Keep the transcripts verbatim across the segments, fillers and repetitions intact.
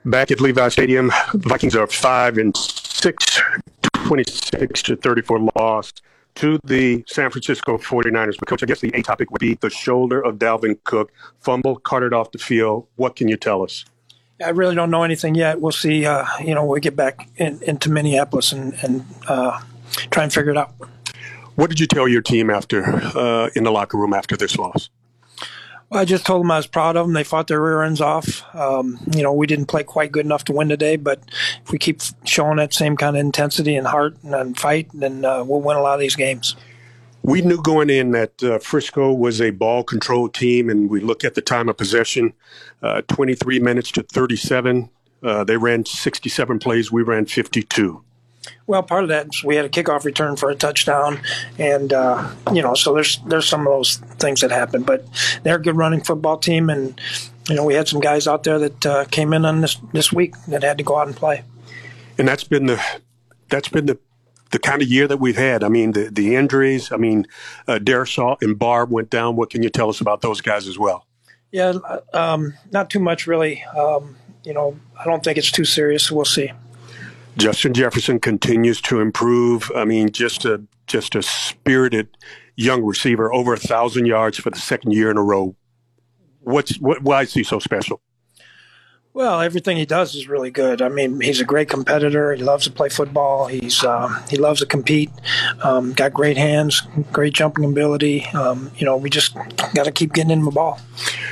Back at Levi Stadium, Vikings are five and six, twenty-six to thirty-four loss to the San Francisco forty-niners. But Coach, I guess the A topic would be the shoulder of Dalvin Cook, fumble, carted off the field. What can you tell us? I really don't know anything yet. We'll see. Uh, you know, when we get back in, into Minneapolis and, and uh, try and figure it out. What did you tell your team after uh, in the locker room after this loss? Well, I just told them I was proud of them. They fought their rear ends off. Um, you know, we didn't play quite good enough to win today, but if we keep showing that same kind of intensity and heart and, and fight, then uh, we'll win a lot of these games. We knew going in that uh, Frisco was a ball-control team, and we look at the time of possession, uh, twenty-three minutes to thirty-seven. Uh, they ran sixty-seven plays. We ran fifty-two. Well, part of that is we had a kickoff return for a touchdown, and uh, you know, so there's there's some of those things that happen. But they're a good running football team, and you know, we had some guys out there that uh, came in on this this week that had to go out and play. And that's been the that's been the the kind of year that we've had. I mean, the the injuries. I mean, uh, Darisaw and Barb went down. What can you tell us about those guys as well? Yeah, um, not too much really. Um, you know, I don't think it's too serious. We'll see. Justin Jefferson continues to improve. I mean, just a just a spirited young receiver, over a thousand yards for the second year in a row. What's what? Why is he so special? Well, everything he does is really good. I mean, he's a great competitor. He loves to play football. He's uh, he loves to compete. Um, got great hands, great jumping ability. Um, you know, we just got to keep getting him the ball.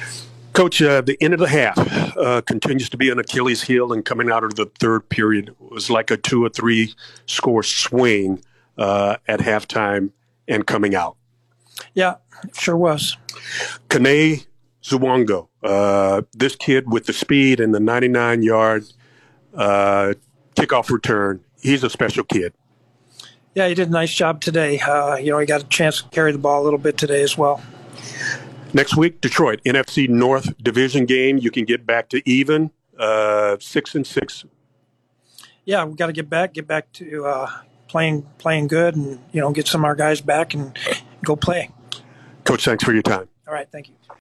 Coach, uh, the end of the half uh, continues to be an Achilles heel, and coming out of the third period was like a two or three score swing uh, at halftime and coming out. Yeah, sure was. Kene Zwangwu, uh, this kid with the speed and the ninety-nine yard uh, kickoff return, he's a special kid. Yeah, he did a nice job today. Uh, you know, he got a chance to carry the ball a little bit today as well. Next week, Detroit, N F C North division game. You can get back to even, uh, six and six. Yeah, we got to get back, get back to uh, playing, playing good, and you know, get some of our guys back and go play. Coach, thanks for your time. All right, thank you.